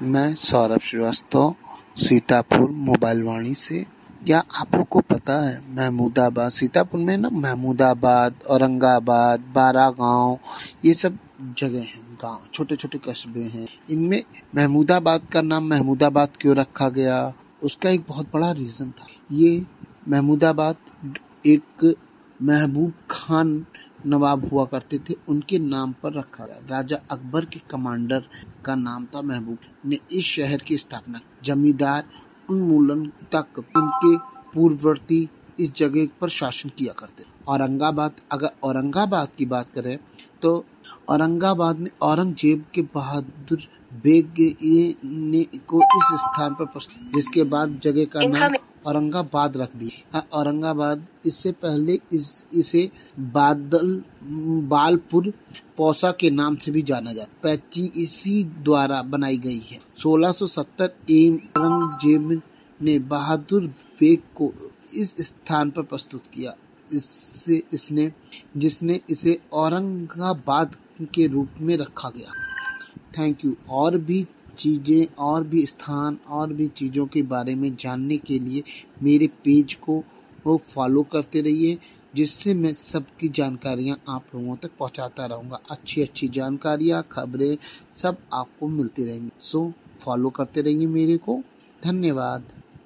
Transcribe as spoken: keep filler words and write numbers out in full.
मैं सौरभ श्रीवास्तव सीतापुर मोबाइल वाणी से। क्या आप लोग को पता है महमूदाबाद, सीतापुर में ना महमूदाबाद, औरंगाबाद, बारागांव, ये सब जगह हैं, गांव, छोटे छोटे कस्बे हैं। इनमें महमूदाबाद का नाम महमूदाबाद क्यों रखा गया, उसका एक बहुत बड़ा रीजन था। ये महमूदाबाद एक महबूब खान नवाब हुआ करते थे, उनके नाम पर रखा गया। राजा अकबर के कमांडर का नाम था महबूब ने इस शहर की स्थापना। जमींदार उन्मूलन तक उनके पूर्ववर्ती इस जगह पर शासन किया करते। औरंगाबाद, अगर औरंगाबाद की बात करें तो औरंगाबाद में औरंगजेब के बहादुर बेग ने को इस स्थान पर, जिसके बाद जगह का नाम औरंगाबाद रख दिया। औरंगाबाद इससे पहले इस इसे बादल बालपुर पौसा के नाम से भी जाना जाता। पैची इसी द्वारा बनाई गई है। सोलह सौ सत्तर में औरंगजेब ने बहादुर बेग को इस स्थान पर प्रस्तुत किया, इससे इसने जिसने इसे औरंगाबाद के रूप में रखा गया। Thank you. और भी चीजें, और भी स्थान, और भी चीजों के बारे में जानने के लिए मेरे पेज को वो फॉलो करते रहिए, जिससे मैं सबकी जानकारियां आप लोगों तक पहुंचाता रहूंगा। अच्छी अच्छी जानकारियां, खबरें सब आपको मिलती रहेंगी। सो फॉलो करते रहिए मेरे को। धन्यवाद।